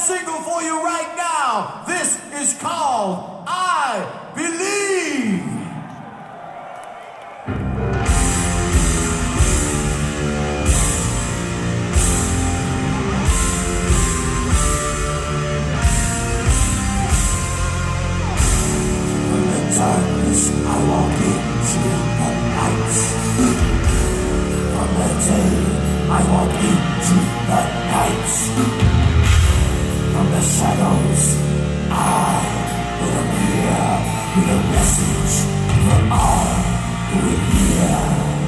single for you right now. This is called I Believe. From the darkness I walk into the light. From the day I walk into the night. From the shadows, I will appear with a message for all who will hear.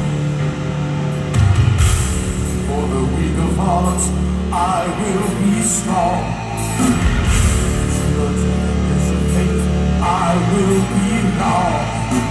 For the weak of heart, I will be strong. To the determination of faith, I will belong.